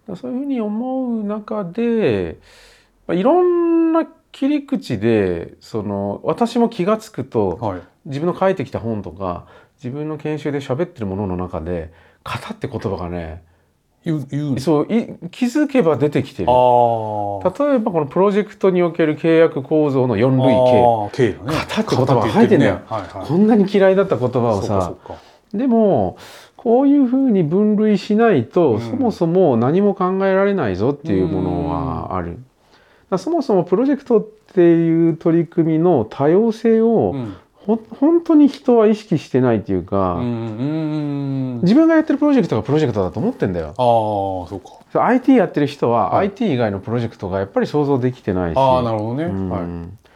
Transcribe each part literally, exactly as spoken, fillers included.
そういうふうに思う中でいろんな切り口でその私も気が付くと、はい、自分の書いてきた本とか自分の研修で喋ってるものの中で型って言葉がね言う言うそうい気づけば出てきてる。 あ例えばこのプロジェクトにおける契約構造のよん類型、ね、型って言葉が入ってんだよ、ねはいはい、こんなに嫌いだった言葉をさでもこういうふうに分類しないと、うん、そもそも何も考えられないぞっていうものはある。だそもそもプロジェクトっていう取り組みの多様性を、うんほ本当に人は意識してないっていうか、うんうん自分がやってるプロジェクトがプロジェクトだと思ってんだよ。 あそうか。 アイティー やってる人は、はい、アイティー 以外のプロジェクトがやっぱり想像できてないし。 あなるほどね、 うんはい、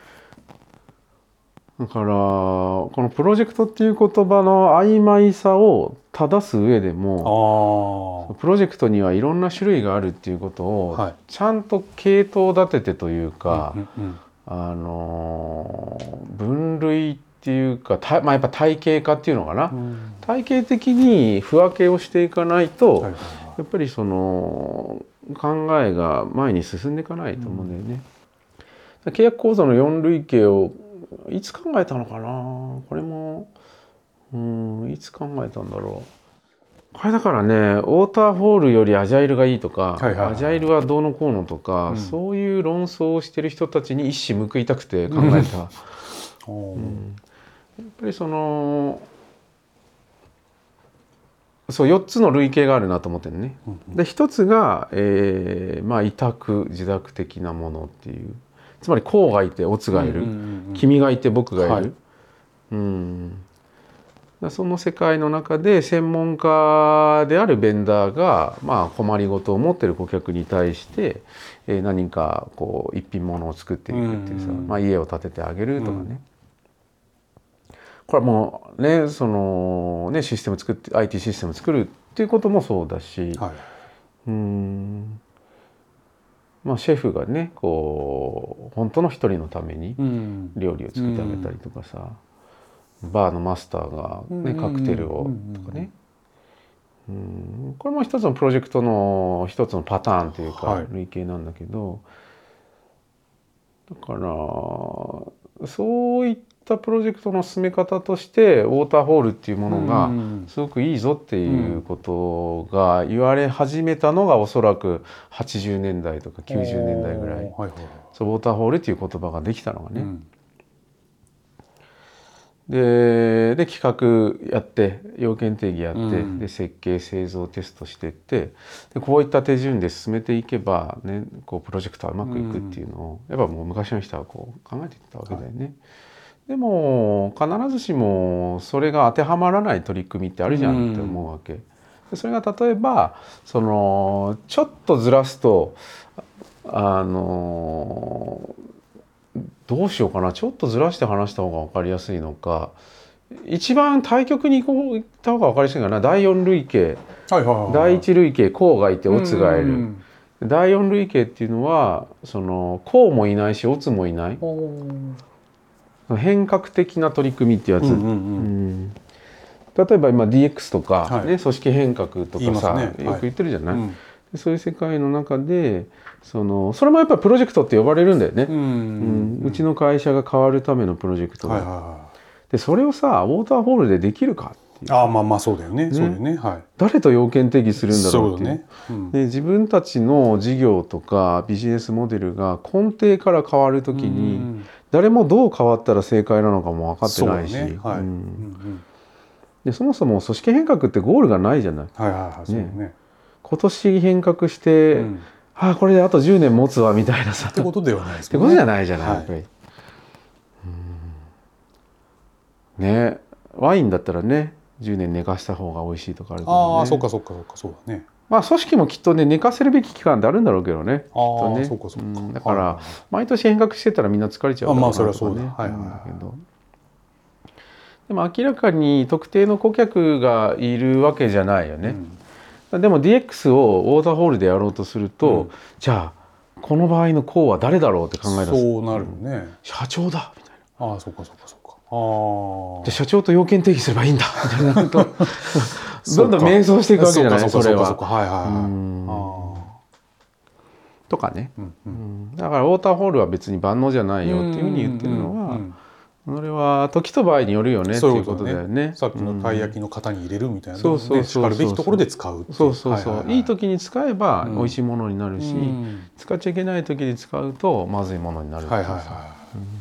だからこのプロジェクトっていう言葉の曖昧さを正す上でもあプロジェクトにはいろんな種類があるっていうことをちゃんと系統立ててというか、はいうんうんうん、あの分類っていうか、まあ、やっぱ体系化っていうのかな、うん、体系的に区分けをしていかないと、はいはいはい、やっぱりその考えが前に進んでいかないと思うんだよね。うん、契約構造のよん類型をいつ考えたのかなこれもうんいつ考えたんだろう。これだからねウォーターフォールよりアジャイルがいいとか、はいはいはい、アジャイルはどうのこうのとか、うん、そういう論争をしてる人たちに一矢報いたくて考えた、うん、やっぱりそのそうよっつの類型があるなと思ってるね、うんうん、でひとつが、えーまあ、委託自諾的なものっていうつまり公がいてオツがいる、うんうんうん、君がいて僕がいる、はいうん、その世界の中で専門家であるベンダーが、まあ、困りごとを持っている顧客に対して何かこう一品物を作っていくっていうさ、うんうんまあ、家を建ててあげるとかね、うん、これはもうねそのねシステム作って アイティー システム作るっていうこともそうだし、はい、うんまあ、シェフがねこう本当の一人のために料理を作ってあげたりとかさ、うん、バーのマスターが、ね、カクテルをとかね、うん、これも一つのプロジェクトの一つのパターンというか類型なんだけど、はい、だからそういったプロジェクトの進め方としてウォーターホールっていうものがすごくいいぞっていうことが言われ始めたのがおそらくはちじゅうねんだいとかきゅうじゅうねんだいぐらい、はいはい、そうウォーターホールっていう言葉ができたのがね、うん、で, で企画やって要件定義やって、うん、で設計製造テストしていってでこういった手順で進めていけば、ね、こうプロジェクトはうまくいくっていうのを、うん、やっぱもう昔の人はこう考えていったわけだよね。はいでも必ずしもそれが当てはまらない取り組みってあるじゃんって思うわけ。でそれが例えばそのちょっとずらすとあのどうしようかなちょっとずらして話した方が分かりやすいのか一番対極に行った方が分かりやすいかなだいよん類型、はいはいはいはい、だいいち類型公がいてオツがいるだいよん類型っていうのはその公もいないしオツもいない変革的な取り組みってやつ、うんうんうん、例えば今 ディーエックス とか、はいね、組織変革とかさ、ね、よく言ってるじゃない、はいうん、そういう世界の中でそのそれもやっぱりプロジェクトって呼ばれるんだよね、うんうんうんうん、うちの会社が変わるためのプロジェクトが、はいはいはい、でそれをさウォーターホールでできるかっていうああまあまあそうだよね、ねそうだよね、はい、 誰と要件定義するんだろうっていう、 ねうん、 で自分たちの事業とかビジネスモデルが根底から変わるときに、うん誰もどう変わったら正解なのかも分かってないし そ,、ねはいうんうん、でそもそも組織変革ってゴールがないじゃない、はいはいはいそうね、今年変革して、うん、ああこれであとじゅうねん持つわみたいなさってことではないですけど、ね、ってことじゃないじゃない、はい、やっぱり、うん、ねワインだったらねじゅうねん寝かした方が美味しいとかあるけどねああそっかそっかそっかそうだねまあ組織もきっとね寝かせるべき期間ってあるんだろうけどね。きっとね。 そうかそうか、うん、 だから、はい、毎年変革してたらみんな疲れちゃうからまあそれはそうだね。はいはいはい、でも明らかに特定の顧客がいるわけじゃないよね。うん、でも ディーエックス をウォーターホールでやろうとすると、うん、じゃあこの場合のこうは誰だろうって考え出す。 そうなるよね。 社長だみたいな。 ああそうかそうかそうか。ああ。 で社長と要件定義すればいいんだみたいなと。どんどん迷走していくわけじゃないそれは。 はいはいはい。 とかね、 うんううんん、だからウォーターホールは別に万能じゃないよっていうふうに言ってるのは、それは時と場合によるよねっていうことだよね。 さっきのたい焼きの型に入れるみたいなそうので、しかるべきところで使うっていう。 そうそうそう、 はいはいはいいい時に使えば美味しいものになるし、 うん使っちゃいけない時に使うとまずいものになるっていうさ。 はいはいは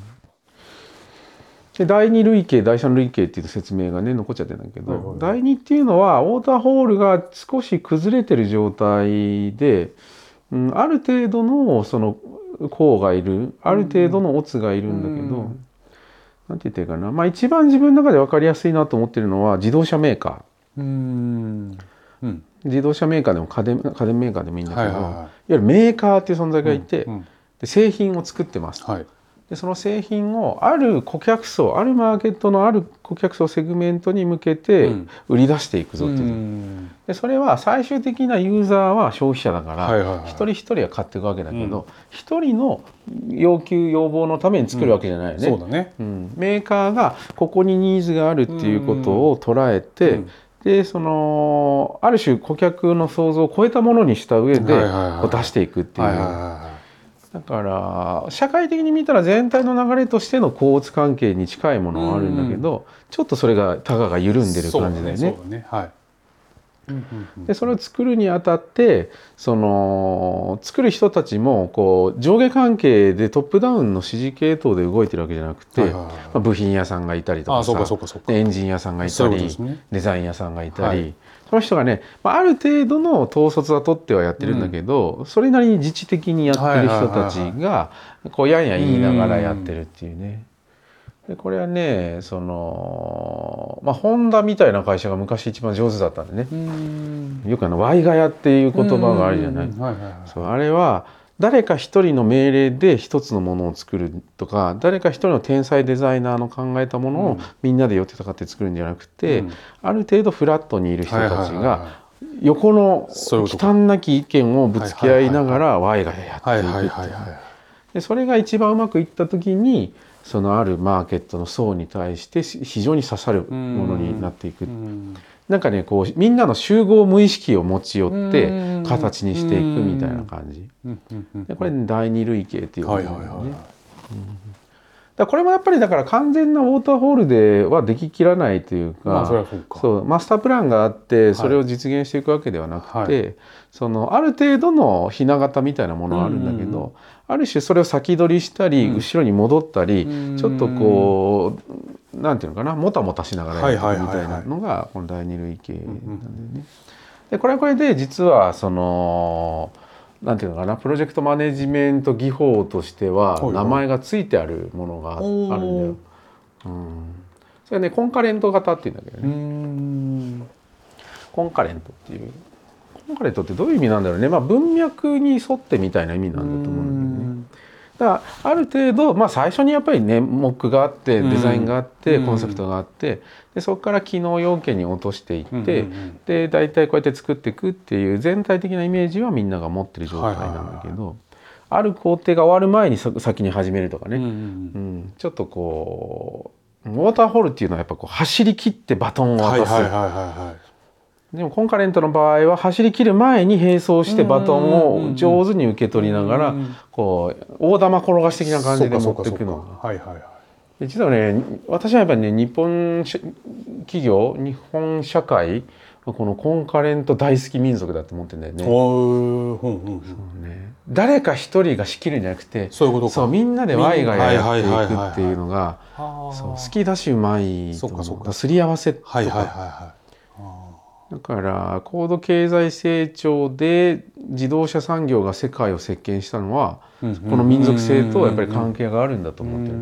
でだいに類型だいさん類型っていう説明がね残っちゃってるんだけど、 はいはいだいにっていうのはウォーターホールが少し崩れてる状態で、うん、ある程度のその項がいる、ある程度のオツがいるんだけど、 うんなんて言っていいかな、まあ一番自分の中で分かりやすいなと思ってるのは自動車メーカい。うんうんー。自動車メーカーでも家電家電メーカーでもいいんだけど、 はいはいはいいわゆるメーカーっていう存在がいて、 うんうんで製品を作ってます。 はいでその製品をある顧客層、あるマーケットのある顧客層セグメントに向けてうん売り出していくぞっていう、 うんでそれは最終的なユーザーは消費者だから、 はいはいはい一人一人は買っていくわけだけど、一人の要求要望のために作るわけじゃないよね。 そうだね。 うん、メーカーがここにニーズがあるっていうことを捉えて、 うんでそのある種顧客の想像を超えたものにした上ではいはいはいこう出していくっていう。 はいはいはだから社会的に見たら全体の流れとしての交通関係に近いものはあるんだけど、ちょっとそれがタガが緩んでる感じだよね。 そうだね。はい。 でそれを作るにあたってその作る人たちもこう上下関係でトップダウンの指示系統で動いてるわけじゃなくて、 はいはいはいまあ、部品屋さんがいたりとかさ、 ああそうかそうかそうかでエンジン屋さんがいたそういうことり、 ですねデザイン屋さんがいたり、 はいその人がね、まあ、ある程度の統率は取ってはやってるんだけど、それなりに自治的にやってる人たちがこうやんや言いながらやってるっていうね。でこれはねそのまあホンダみたいな会社が昔一番上手だったんでね、 うんよくあのワイガヤっていう言葉があるじゃない。 うんはいはいはいそうあれは誰か一人の命令で一つのものを作るとか、誰か一人の天才デザイナーの考えたものをみんなで寄ってたかって作るんじゃなくて、 うんある程度フラットにいる人たちはいはいはいはが横のそういうことか忌憚なき意見をぶつけ合いながらワイガヤやっていくっていうはいはいはいはいでそれが一番うまくいった時にそのあるマーケットの層に対して非常に刺さるものになっていく。 うんなんかねこうみんなの集合無意識を持ち寄って形にしていくみたいな感じ。 うんうんうんでこれだいに類型っていうことはないんだよね。 はいはいはいだからこれもやっぱりだから完全なウォーターホールではでききらないというか、 まあそれはそうかそうマスタープランがあってそれを実現していくわけではなくて、 はいそのある程度のひな形みたいなものはあるんだけど、 うんうんある種それを先取りしたり、 うん後ろに戻ったり、 うんちょっとこうなんていうのかなもたもたしながらやっていくみたいなのがこのだいに類型なんだよね。でこれはこれで実はそのなんていうのかなプロジェクトマネジメント技法としてははいはい名前がついてあるものがあるんだよ。うん、それはねコンカレント型っていうんだけどうね。 んコンカレントっていうコンカレントってどういう意味なんだろうね。まあ文脈に沿ってみたいな意味なんだと思うんだけどね。だからある程度、まあ、最初にやっぱりね目があってデザインがあって、 うんコンセプトがあってでそこから機能要件に落としていって、 うんうんうんで大体こうやって作っていくっていう全体的なイメージはみんなが持ってる状態なんだけど、ある工程が終わる前にさ先に始めるとかね、 うんうんうんちょっとこうウォーターホールっていうのはやっぱこう走り切ってバトンを渡す。 はいはいはいはいはいでもコンカレントの場合は走り切る前に並走してバトンを上手に受け取りながらこう大玉転がし的な感じで持っていくのが。 はいはいはいで実はね私はやっぱりね日本企業日本社会このコンカレント大好き民族だって思ってるんだよね。 おーうんうんうんね誰か一人が仕切るんじゃなくてそういうことかそうみんなでワイガヤやっていくっていうのがそうそう好きだしうまいと思う。 そうかそうかすり合わせとか。 はいはいはいはいだから高度経済成長で自動車産業が世界を席巻したのはこの民族性とやっぱり関係があるんだと思ってる。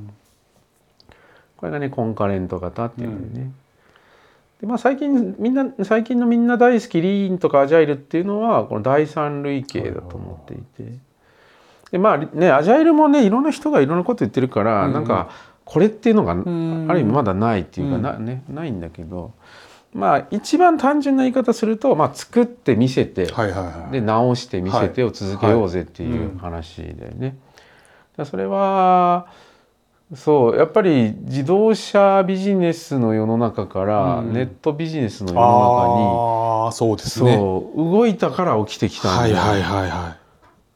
これがねコンカレント型っていうんだよね。でまあ最近みんな最近のみんな大好きリーンとかアジャイルっていうのはこのだいさん類型だと思っていてでまあねアジャイルもねいろんな人がいろんなこと言ってるからなんかこれっていうのがある意味まだないっていうかな、ね、ないんだけど。まあ一番単純な言い方すると、まあ、作って見せて、 はいはいはいで直して見せてを続けようぜっていう話だよね。だそれはそうやっぱり自動車ビジネスの世の中からネットビジネスの世の中に、 ああそうですねそう動いたから起きてきたんだよ。 はいはいはいはい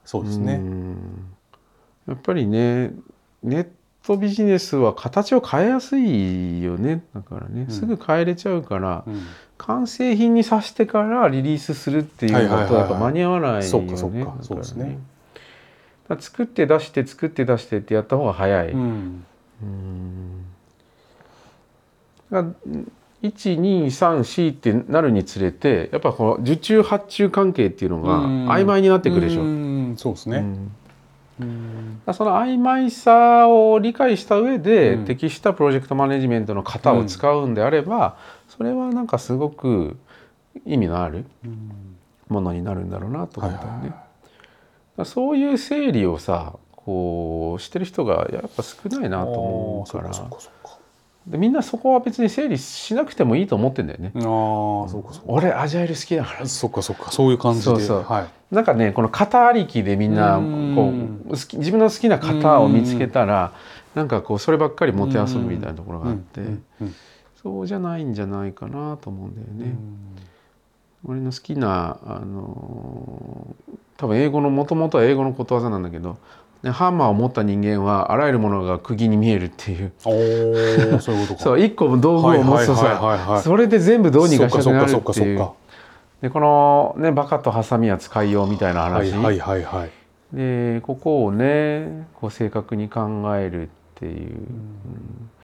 そうですね。 うんやっぱりねネットビジネスは形を変えやすいよね。だからね、 うんすぐ変えれちゃうから、 うん、 完成品にさしてからリリースするっていうのだとやっぱ間に合わないよね。 そうかそうか、そうですね。 だから作って出して作って出してってやった方が早い。 うん、 うんだからいち、に、さん、よんってなるにつれてやっぱこの受注発注関係っていうのが曖昧になってくるでしょ。 うん、そうですね。 うんうん、 その曖昧さを理解した上で、 うん適したプロジェクトマネジメントの型を使うんであれば、それはなんかすごく意味のあるものになるんだろうなと思ったよね。だからそういう整理をさこうしてる人がやっぱ少ないなと思うからでみんなそこは別に整理しなくてもいいと思ってんだよね。 ああ、そうかそうか。 俺アジャイル好きだから。 そっかそっか、そういう感じで。 そうそう、 はい、 なんかねこの型ありきでみんなこう好き自分の好きな型を見つけたらなんかこうそればっかりもてあそぶみたいなところがあってそうじゃないんじゃないかなと思うんだよね。俺の好きなあの多分英語のもともとは英語のことわざなんだけど、ね、ハンマーを持った人間はあらゆるものが釘に見えるっていう。 おお、そういうことか。 そう一個道具を持つとさそれで全部どうにかしたくなるっていう。でこのねバカとハサミは使いようみたいな話、 はいはいはいはい、 でここをねこう正確に考えるっていう、うん